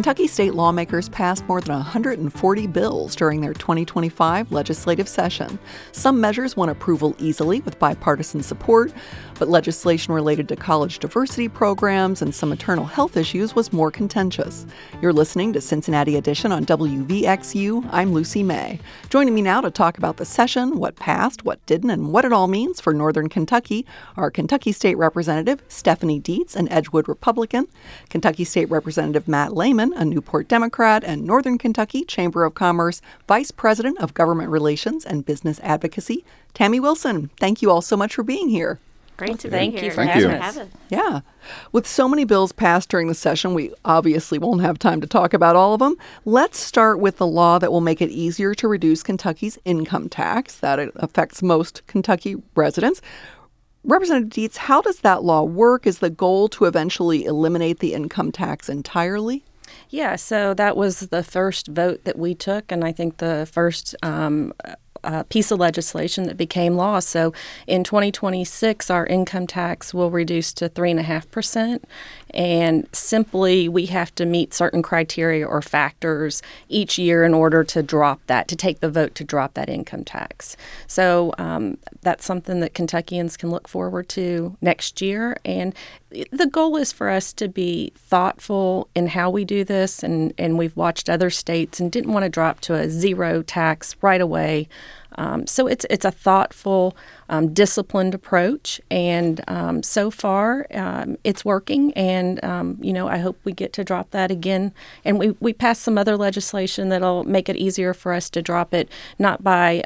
Kentucky state lawmakers passed more than 140 bills during their 2025 legislative session. Some measures won approval easily with bipartisan support, but legislation related to college diversity programs and some maternal health issues was more contentious. You're listening to Cincinnati Edition on WVXU. I'm Lucy May. Joining me now to talk about the session, what passed, what didn't, and what it all means for Northern Kentucky are Kentucky State Representative Stephanie Dietz, an Edgewood Republican, Kentucky State Representative Matt Lehman, a Newport Democrat, and Northern Kentucky Chamber of Commerce Vice President of Government Relations and Business Advocacy, Tammy Wilson. Thank you all so much for being here. Great to be here. Thank you. Yeah. With so many bills passed during the session, we obviously won't have time to talk about all of them. Let's start with the law that will make it easier to reduce Kentucky's income tax. That affects most Kentucky residents. Representative Dietz, how does that law work? Is the goal to eventually eliminate the income tax entirely? Yeah, so that was the first vote that we took, and I think the first piece of legislation that became law. So in 2026, our income tax will reduce to 3.5%. And simply, we have to meet certain criteria or factors each year in order to drop that, to take the vote to drop that income tax. So that's something that Kentuckians can look forward to next year. And the goal is for us to be thoughtful in how we do this. And we've watched other states and didn't want to drop to a zero tax right away. So it's a thoughtful, disciplined approach, and so far it's working. And I hope we get to drop that again. And we passed some other legislation that'll make it easier for us to drop it, not by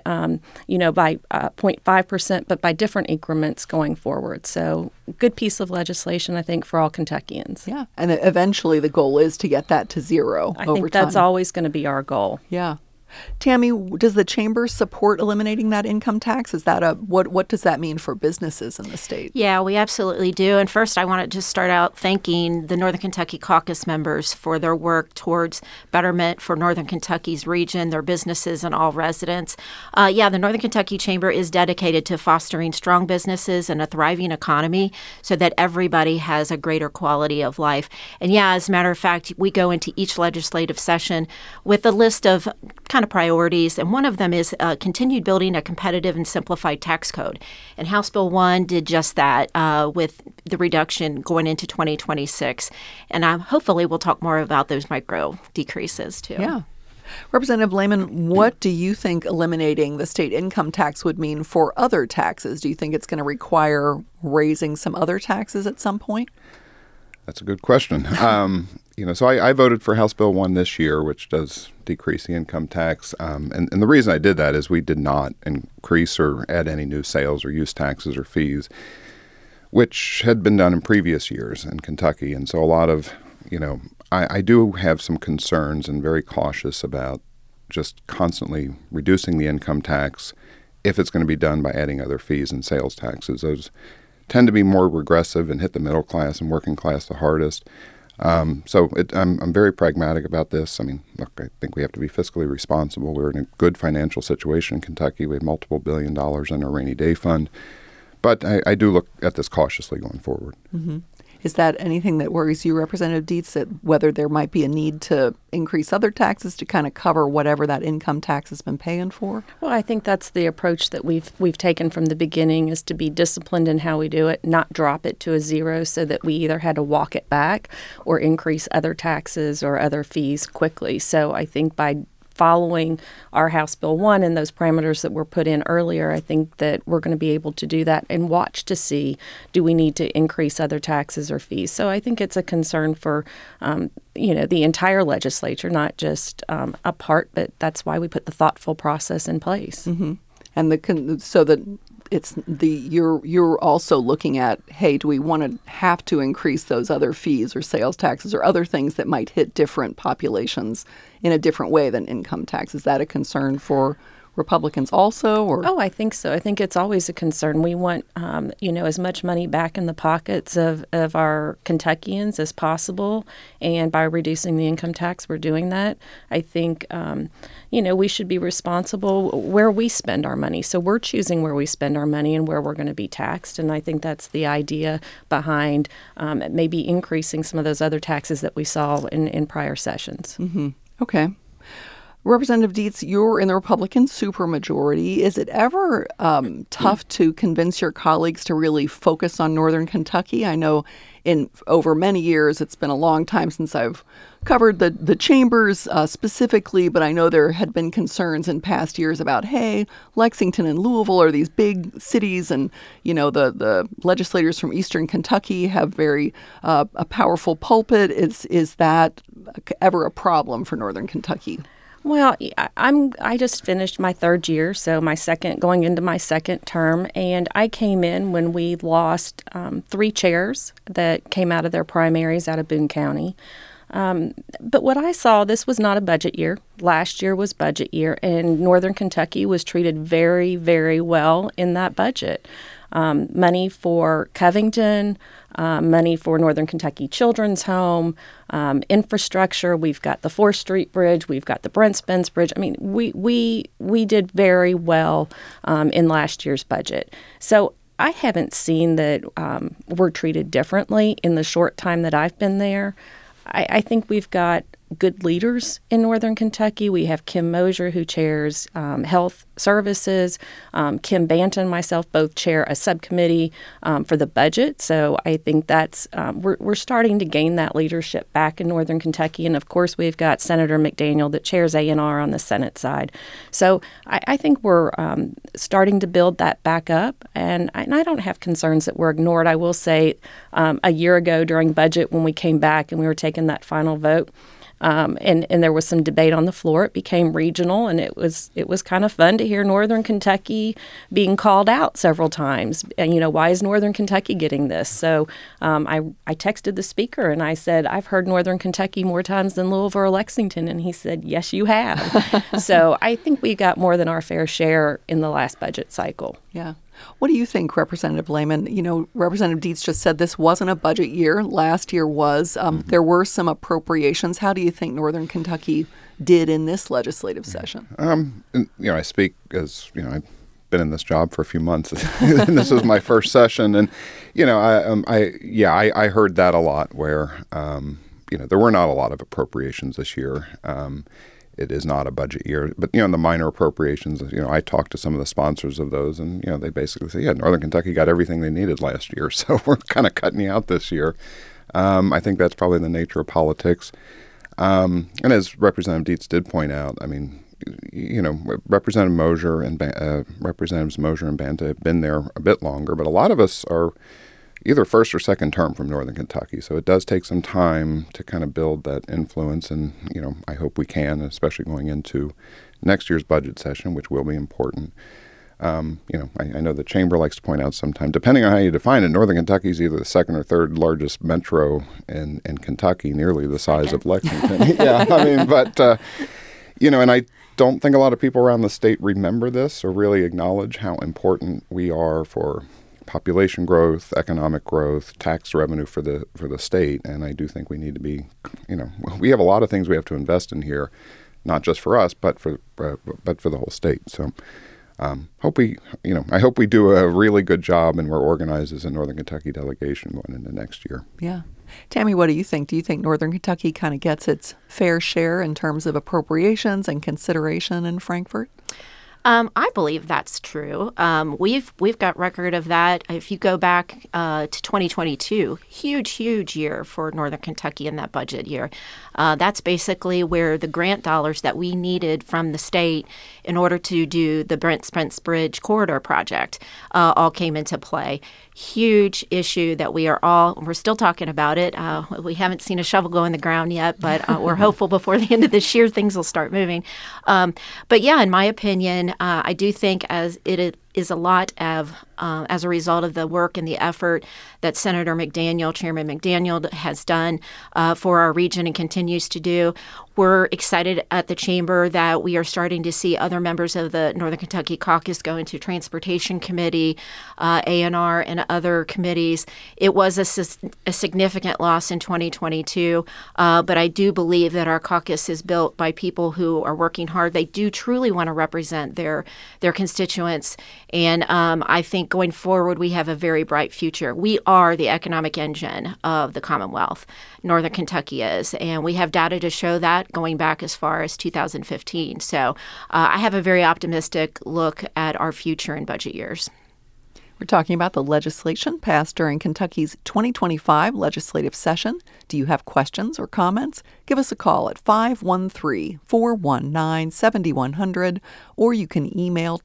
0.5%, but by different increments going forward. So good piece of legislation, I think, for all Kentuckians. Yeah, and eventually the goal is to get that to zero over time. I think that's always going to be our goal. Yeah. Tammy, does the chamber support eliminating that income tax? Is that what does that mean for businesses in the state? Yeah, we absolutely do. And first, I want to just start out thanking the Northern Kentucky Caucus members for their work towards betterment for Northern Kentucky's region, their businesses, and all residents. The Northern Kentucky Chamber is dedicated to fostering strong businesses and a thriving economy so that everybody has a greater quality of life. And as a matter of fact, we go into each legislative session with a list of kind of priorities, and one of them is continued building a competitive and simplified tax code. And House Bill 1 did just that with the reduction going into 2026. And hopefully we'll talk more about those micro decreases too. Yeah. Representative Lehman, what do you think eliminating the state income tax would mean for other taxes? Do you think it's going to require raising some other taxes at some point? That's a good question. So I voted for House Bill 1 this year, which does decrease the income tax. And the reason I did that is we did not increase or add any new sales or use taxes or fees, which had been done in previous years in Kentucky. And so a lot of, I do have some concerns and very cautious about just constantly reducing the income tax if it's going to be done by adding other fees and sales taxes. Those tend to be more regressive and hit the middle class and working class the hardest. I'm very pragmatic about this. I mean, look, I think we have to be fiscally responsible. We're in a good financial situation in Kentucky. We have multiple $1 billion in our rainy day fund. But I do look at this cautiously going forward. Mm-hmm. Is that anything that worries you, Representative Dietz, that whether there might be a need to increase other taxes to kind of cover whatever that income tax has been paying for? Well, I think that's the approach that we've taken from the beginning, is to be disciplined in how we do it, not drop it to a zero so that we either had to walk it back or increase other taxes or other fees quickly. So I think by following our House Bill 1 and those parameters that were put in earlier, I think that we're going to be able to do that and watch to see, do we need to increase other taxes or fees? So I think it's a concern for, the entire legislature, not just a part, but that's why we put the thoughtful process in place. Mm-hmm. And so that it's you're also looking at, hey, do we want to have to increase those other fees or sales taxes or other things that might hit different populations in a different way than income tax? Is that a concern for Republicans also? Or Oh, I think so. I think it's always a concern. We want, as much money back in the pockets of our Kentuckians as possible. And by reducing the income tax, we're doing that. I think, we should be responsible where we spend our money. So we're choosing where we spend our money and where we're going to be taxed. And I think that's the idea behind maybe increasing some of those other taxes that we saw in prior sessions. Mm-hmm. Okay. Representative Dietz, you're in the Republican supermajority. Is it ever tough to convince your colleagues to really focus on Northern Kentucky? I know over many years, it's been a long time since I've covered the chambers specifically, but I know there had been concerns in past years about, hey, Lexington and Louisville are these big cities, and the legislators from Eastern Kentucky have very a powerful pulpit. Is that ever a problem for Northern Kentucky? Well, I just finished my third year, so going into my second term, and I came in when we lost 3 chairs that came out of their primaries out of Boone County. But what I saw, this was not a budget year. Last year was budget year, and Northern Kentucky was treated very, very well in that budget. Money for Covington, money for Northern Kentucky Children's Home, infrastructure. We've got the 4th Street Bridge. We've got the Brent Spence Bridge. I mean, we did very well in last year's budget. So I haven't seen that we're treated differently in the short time that I've been there. I think we've got good leaders in Northern Kentucky. We have Kim Mosier, who chairs Health Services. Kim Banton and myself both chair a subcommittee for the budget. So I think that's we're starting to gain that leadership back in Northern Kentucky. And of course, we've got Senator McDaniel that chairs A&R on the Senate side. So I think we're starting to build that back up. And I don't have concerns that we're ignored. I will say a year ago during budget when we came back and we were taking that final vote, and there was some debate on the floor. It became regional, and it was kind of fun to hear Northern Kentucky being called out several times. And, why is Northern Kentucky getting this? So I texted the speaker, and I said, I've heard Northern Kentucky more times than Louisville or Lexington. And he said, yes, you have. So I think we got more than our fair share in the last budget cycle. Yeah. What do you think, Representative Lehman? Representative Dietz just said this wasn't a budget year. Last year was. There were some appropriations. How do you think Northern Kentucky did in this legislative session? I speak as, I've been in this job for a few months, and this was my first session. And, I heard that a lot where, there were not a lot of appropriations this year. It is not a budget year. But, the minor appropriations, I talked to some of the sponsors of those, and, they basically say, Northern Kentucky got everything they needed last year, so we're kind of cutting you out this year. I think that's probably the nature of politics. And as Representative Dietz did point out, I mean, Representatives Mosier and Banta have been there a bit longer, but a lot of us are either first or second term from Northern Kentucky. So it does take some time to kind of build that influence. And, I hope we can, especially going into next year's budget session, which will be important. I know the chamber likes to point out sometimes, depending on how you define it, Northern Kentucky is either the second or third largest metro in Kentucky, nearly the size of Lexington. And I don't think a lot of people around the state remember this or really acknowledge how important we are for population growth, economic growth, tax revenue for the state. And I do think we need to be, we have a lot of things we have to invest in here, not just for us, but for the whole state. So I hope we do a really good job, and we're organized as a Northern Kentucky delegation going into next year. Yeah. Tammy, what do you think? Do you think Northern Kentucky kind of gets its fair share in terms of appropriations and consideration in Frankfort? I believe that's true. We've got record of that. If you go back to 2022, huge year for Northern Kentucky in that budget year. That's basically where the grant dollars that we needed from the state in order to do the Brent Spence Bridge corridor project all came into play. Huge issue that we're still talking about it. We haven't seen a shovel go in the ground yet, but we're hopeful before the end of this year things will start moving. But yeah, in my opinion, I do think as it is a lot of, as a result of the work and the effort that Senator McDaniel, Chairman McDaniel, has done for our region and continues to do. We're excited at the Chamber that we are starting to see other members of the Northern Kentucky Caucus go into Transportation Committee, A&R, and other committees. It was a significant loss in 2022, but I do believe that our caucus is built by people who are working hard. They do truly want to represent their constituents, and I think going forward we have a very bright future. We are the economic engine of the Commonwealth. Northern Kentucky is, and we have data to show that going back as far as 2015. So I have a very optimistic look at our future in budget years. We're talking about the legislation passed during Kentucky's 2025 legislative session. Do you have questions or comments? Give us a call at 513-419-7100, or you can email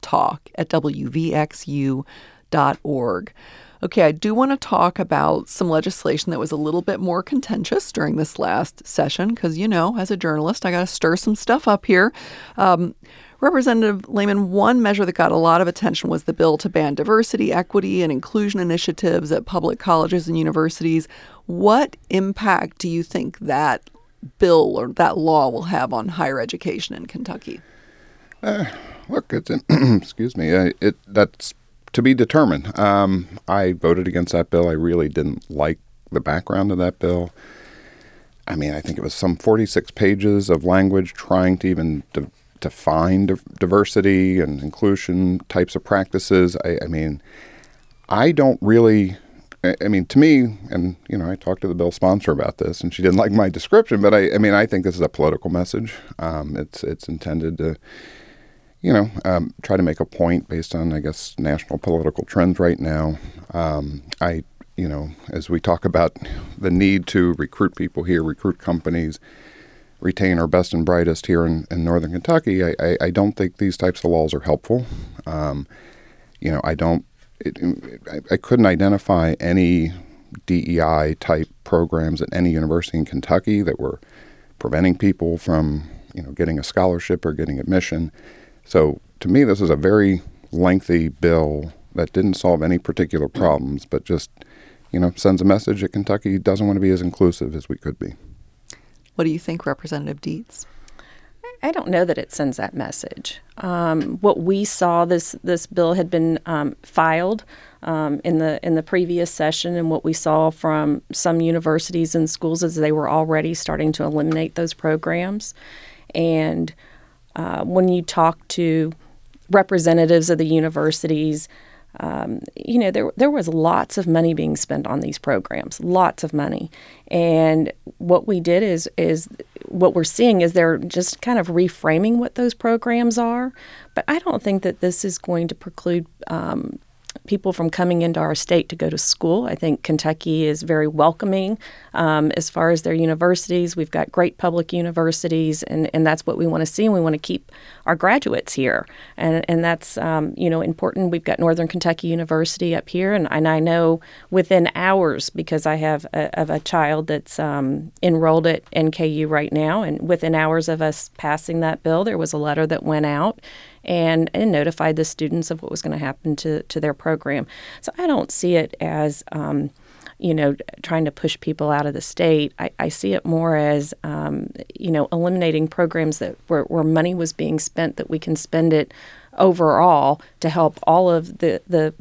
talk@wvxu.org. Okay, I do want to talk about some legislation that was a little bit more contentious during this last session because, as a journalist, I got to stir some stuff up here. Representative Lehman, one measure that got a lot of attention was the bill to ban diversity, equity, and inclusion initiatives at public colleges and universities. What impact do you think that bill or that law will have on higher education in Kentucky? Look, it's excuse me. That's to be determined. I voted against that bill. I really didn't like the background of that bill. I mean, I think it was some 46 pages of language trying to even define diversity and inclusion types of practices. I mean, to me, and, I talked to the bill sponsor about this, and she didn't like my description, but I think this is a political message. It's intended to, try to make a point based on, I guess, national political trends right now. As we talk about the need to recruit people here, recruit companies, retain our best and brightest here in Northern Kentucky, I don't think these types of laws are helpful. I couldn't identify any DEI type programs at any university in Kentucky that were preventing people from, getting a scholarship or getting admission. So to me, this is a very lengthy bill that didn't solve any particular problems, but just, sends a message that Kentucky doesn't want to be as inclusive as we could be. What do you think, Representative Dietz? I don't know that it sends that message. What we saw, this bill had been filed in the previous session, and what we saw from some universities and schools is they were already starting to eliminate those programs. And when you talk to representatives of the universities, there was lots of money being spent on these programs, lots of money. And what we did is what we're seeing is they're just kind of reframing what those programs are. But I don't think that this is going to preclude people from coming into our state to go to school. I think Kentucky is very welcoming as far as their universities. We've got great public universities, and that's what we want to see, and we want to keep our graduates here. And that's, important. We've got Northern Kentucky University up here, and I know within hours, because I have a child that's enrolled at NKU right now, and within hours of us passing that bill, there was a letter that went out and notified the students of what was going to happen to their program. So I don't see it as, trying to push people out of the state. I see it more as, eliminating programs that where money was being spent, that we can spend it overall to help all of the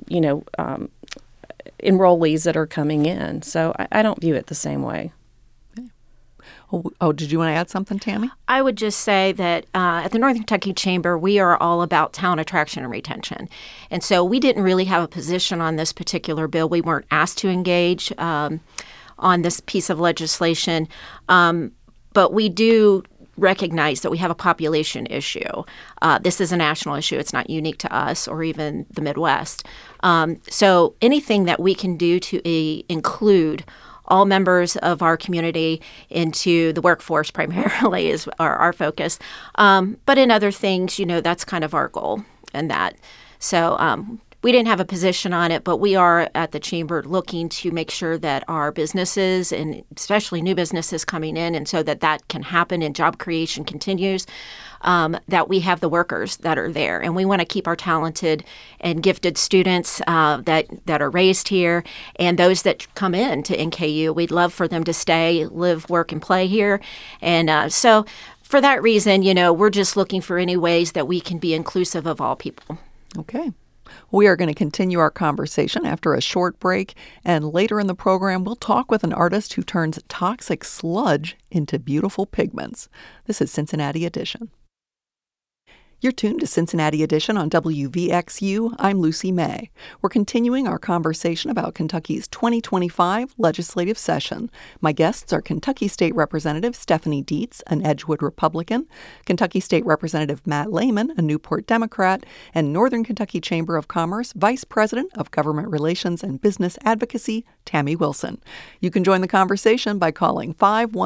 enrollees that are coming in. So I don't view it the same way. Oh, did you want to add something, Tammy? I would just say that at the Northern Kentucky Chamber, we are all about talent attraction and retention. And so we didn't really have a position on this particular bill. We weren't asked to engage on this piece of legislation. But we do recognize that we have a population issue. This is a national issue. It's not unique to us or even the Midwest. So anything that we can do to include all members of our community into the workforce primarily is our focus. But in other things, that's kind of our goal in that. So we didn't have a position on it, but we are at the Chamber looking to make sure that our businesses, and especially new businesses coming in, and so that can happen and job creation continues, that we have the workers that are there. And we want to keep our talented and gifted students that are raised here, and those that come in to NKU. We'd love for them to stay, live, work, and play here. And so for that reason, we're just looking for any ways that we can be inclusive of all people. Okay. We are going to continue our conversation after a short break, and later in the program, we'll talk with an artist who turns toxic sludge into beautiful pigments. This is Cincinnati Edition. You're tuned to Cincinnati Edition on WVXU. I'm Lucy May. We're continuing our conversation about Kentucky's 2025 legislative session. My guests are Kentucky State Representative Stephanie Dietz, an Edgewood Republican, Kentucky State Representative Matt Lehman, a Newport Democrat, and Northern Kentucky Chamber of Commerce Vice President of Government Relations and Business Advocacy, Tammy Wilson. You can join the conversation by calling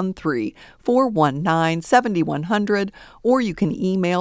513-419-7100, or you can email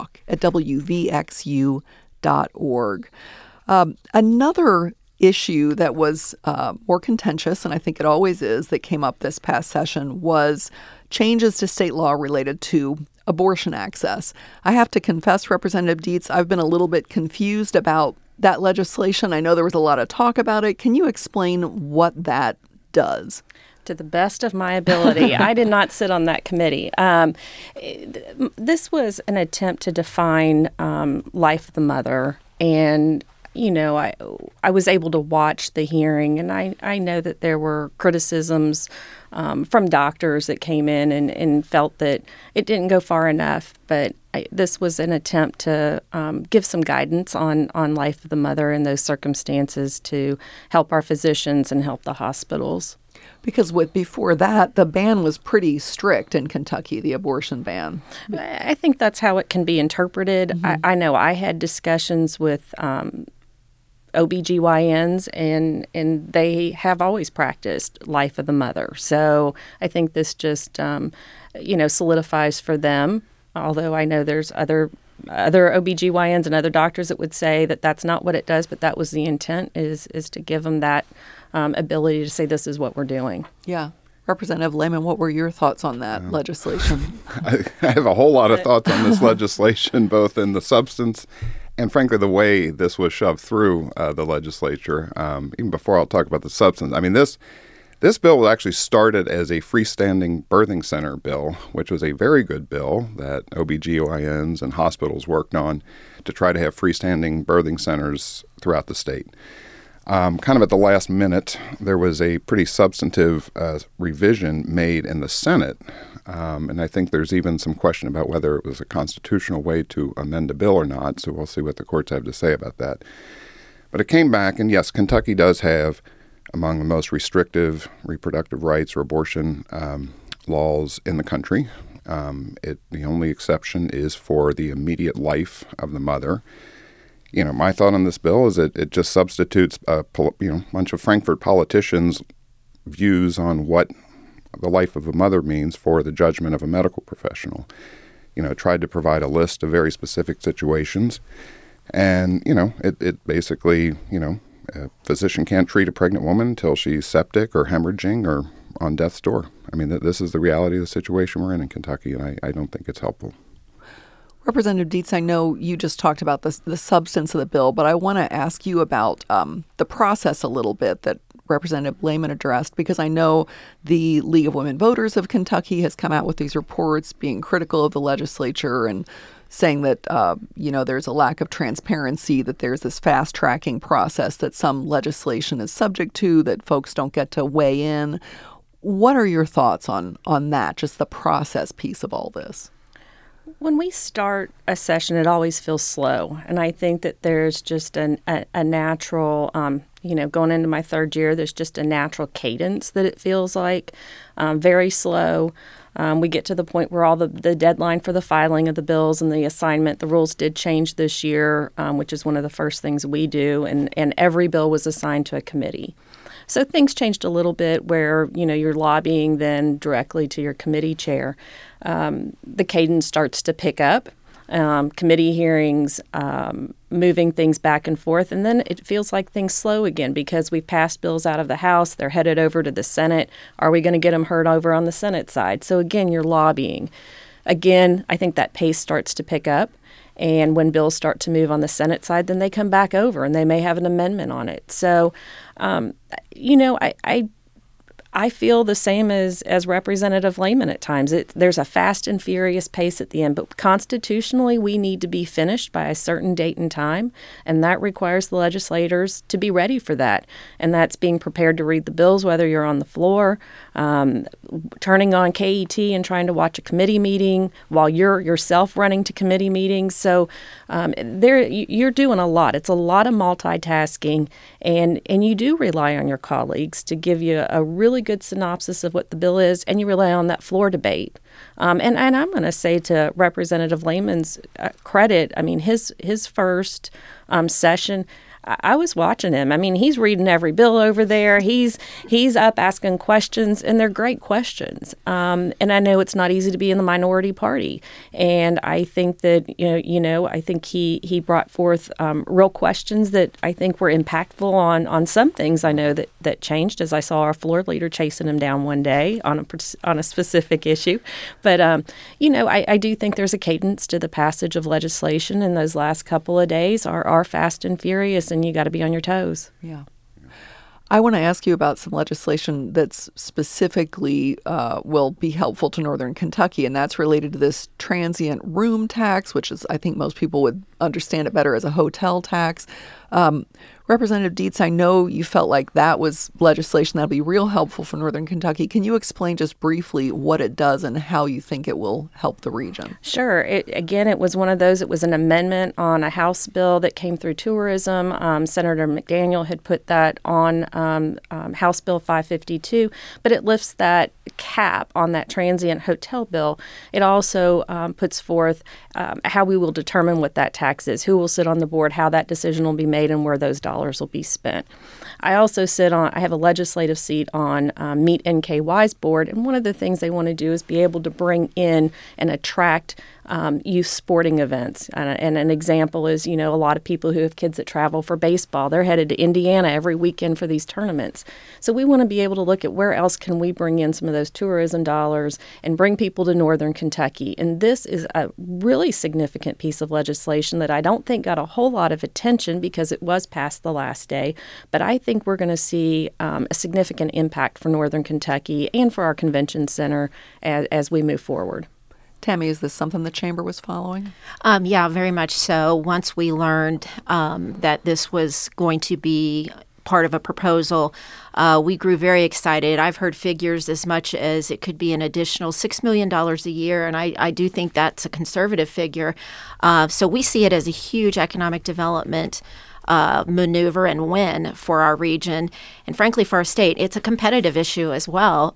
talk@wvxu.org. Another issue that was more contentious, and I think it always is, that came up this past session was changes to state law related to abortion access. I have to confess, Representative Dietz, I've been a little bit confused about that legislation. I know there was a lot of talk about it. Can you explain what that does? To the best of my ability. I did not sit on that committee. This was an attempt to define life of the mother. And, I was able to watch the hearing, and I know that there were criticisms from doctors that came in and felt that it didn't go far enough. But this was an attempt to give some guidance on life of the mother in those circumstances to help our physicians and help the hospitals. Because before that, the ban was pretty strict in Kentucky, the abortion ban. I think that's how it can be interpreted. Mm-hmm. I know I had discussions with OBGYNs, and they have always practiced life of the mother. So I think this just, solidifies for them, although I know there's other OBGYNs and other doctors that would say that that's not what it does, but that was the intent, is to give them that ability to say this is what we're doing. Yeah. Representative Lehman, what were your thoughts on that legislation? I have a whole lot of thoughts on this legislation, both in the substance and, frankly, the way this was shoved through the legislature. Even before I'll talk about the substance, I mean, this bill actually started as a freestanding birthing center bill, which was a very good bill that OBGYNs and hospitals worked on to try to have freestanding birthing centers throughout the state. Kind of at the last minute, there was a pretty substantive revision made in the Senate, and I think there's even some question about whether it was a constitutional way to amend a bill or not, so we'll see what the courts have to say about that. But it came back, and yes, Kentucky does have among the most restrictive reproductive rights or abortion laws in the country. The only exception is for the immediate life of the mother. My thought on this bill is that it just substitutes a bunch of Frankfurt politicians' views on what the life of a mother means for the judgment of a medical professional. It tried to provide a list of very specific situations, and it basically a physician can't treat a pregnant woman until she's septic or hemorrhaging or on death's door. I mean, this is the reality of the situation we're in Kentucky, and I don't think it's helpful. Representative Dietz, I know you just talked about the substance of the bill, but I want to ask you about the process a little bit that Representative Lehman addressed, because I know the League of Women Voters of Kentucky has come out with these reports being critical of the legislature and saying that, there's a lack of transparency, that there's this fast-tracking process that some legislation is subject to, that folks don't get to weigh in. What are your thoughts on that, just the process piece of all this? When we start a session, it always feels slow. And I think that there's just a natural, going into my third year, there's just a natural cadence that it feels like, very slow. We get to the point where all the deadline for the filing of the bills and the assignment, the rules did change this year, which is one of the first things we do. And every bill was assigned to a committee. So things changed a little bit where, you're lobbying then directly to your committee chair. The cadence starts to pick up, committee hearings, moving things back and forth. And then it feels like things slow again because we've passed bills out of the House. They're headed over to the Senate. Are we going to get them heard over on the Senate side? So again, you're lobbying. again, I think that pace starts to pick up. And when bills start to move on the Senate side, then they come back over and they may have an amendment on it. So, I feel the same as Representative Lehman at times. There's a fast and furious pace at the end, but constitutionally we need to be finished by a certain date and time, and that requires the legislators to be ready for that. And that's being prepared to read the bills, whether you're on the floor, turning on KET and trying to watch a committee meeting while you're yourself running to committee meetings. So you're doing a lot. It's a lot of multitasking, and you do rely on your colleagues to give you a really good synopsis of what the bill is, and you rely on that floor debate. And I'm going to say to Representative Lehman's credit, I mean, his first session, I was watching him. I mean, he's reading every bill over there. He's up asking questions, and they're great questions. And I know it's not easy to be in the minority party. And I think that I think he brought forth real questions that I think were impactful on some things. I know that changed as I saw our floor leader chasing him down one day on a specific issue. But I do think there's a cadence to the passage of legislation, and those last couple of days are fast and furious. And you got to be on your toes. Yeah. I want to ask you about some legislation that's specifically will be helpful to Northern Kentucky, and that's related to this transient room tax, which is, I think most people would understand it better as a hotel tax. Representative Dietz, I know you felt like that was legislation that will be real helpful for Northern Kentucky. Can you explain just briefly what it does and how you think it will help the region? Sure. It was one of those. It was an amendment on a House bill that came through tourism. Senator McDaniel had put that on House Bill 552, but it lifts that cap on that transient hotel bill. It also puts forth how we will determine what that tax is, who will sit on the board, how that decision will be made, and where those dollars will be spent. I also I have a legislative seat on Meet NKY's board, and one of the things they want to do is be able to bring in and attract youth sporting events. And an example is, a lot of people who have kids that travel for baseball, they're headed to Indiana every weekend for these tournaments. So we want to be able to look at where else can we bring in some of those tourism dollars and bring people to Northern Kentucky. And this is a really significant piece of legislation that I don't think got a whole lot of attention because it was passed the last day. But I think we're going to see a significant impact for Northern Kentucky and for our convention center as we move forward. Tammy, is this something the Chamber was following? Yeah, very much so. Once we learned that this was going to be part of a proposal, we grew very excited. I've heard figures as much as it could be an additional $6 million a year, and I do think that's a conservative figure. So we see it as a huge economic development maneuver and win for our region. And frankly, for our state, it's a competitive issue as well.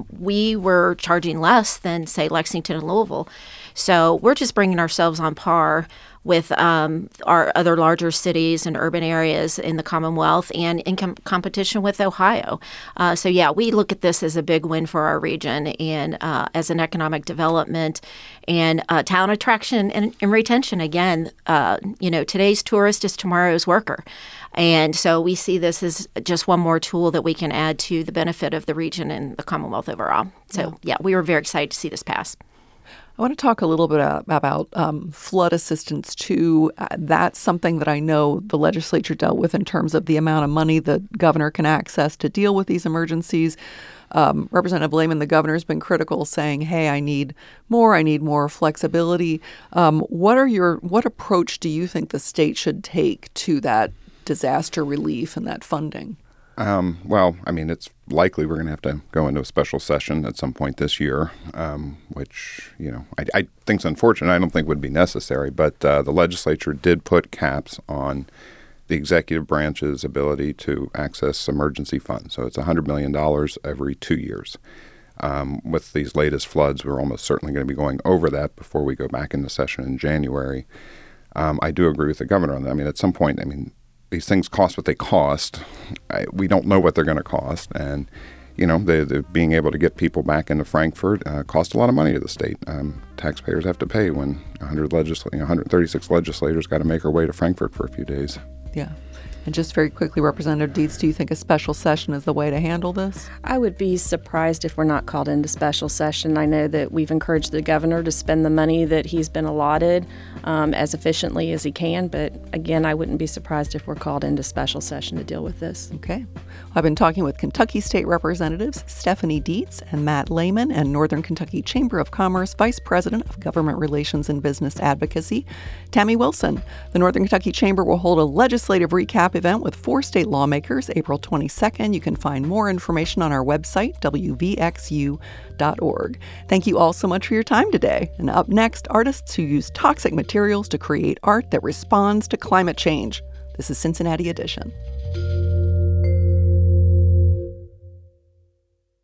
We were charging less than, say, Lexington and Louisville. So we're just bringing ourselves on par with our other larger cities and urban areas in the Commonwealth and in competition with Ohio. So, we look at this as a big win for our region and as an economic development and talent attraction and retention. Again, today's tourist is tomorrow's worker. And so we see this as just one more tool that we can add to the benefit of the region and the Commonwealth overall. So, we were very excited to see this pass. I want to talk a little bit about flood assistance, too. That's something that I know the legislature dealt with in terms of the amount of money the governor can access to deal with these emergencies. Representative Lehman, the governor, has been critical, saying, hey, I need more flexibility. What approach do you think the state should take to that disaster relief and that funding? It's likely we're going to have to go into a special session at some point this year, which, I think is unfortunate. I don't think would be necessary. But the legislature did put caps on the executive branch's ability to access emergency funds. So it's $100 million every 2 years. With these latest floods, we're almost certainly going to be going over that before we go back into session in January. I do agree with the governor on that. At some point, these things cost what they cost. We don't know what they're going to cost. And, the being able to get people back into Frankfort cost a lot of money to the state. Taxpayers have to pay when 136 legislators got to make our way to Frankfort for a few days. Yeah. And just very quickly, Representative Dietz, do you think a special session is the way to handle this? I would be surprised if we're not called into special session. I know that we've encouraged the governor to spend the money that he's been allotted as efficiently as he can. But again, I wouldn't be surprised if we're called into special session to deal with this. Okay. I've been talking with Kentucky State Representatives Stephanie Dietz and Matt Lehman and Northern Kentucky Chamber of Commerce Vice President of Government Relations and Business Advocacy, Tammy Wilson. The Northern Kentucky Chamber will hold a legislative recap event with 4 state lawmakers April 22nd. You can find more information on our website, wvxu.org. Thank you all so much for your time today. And up next, artists who use toxic materials to create art that responds to climate change. This is Cincinnati Edition.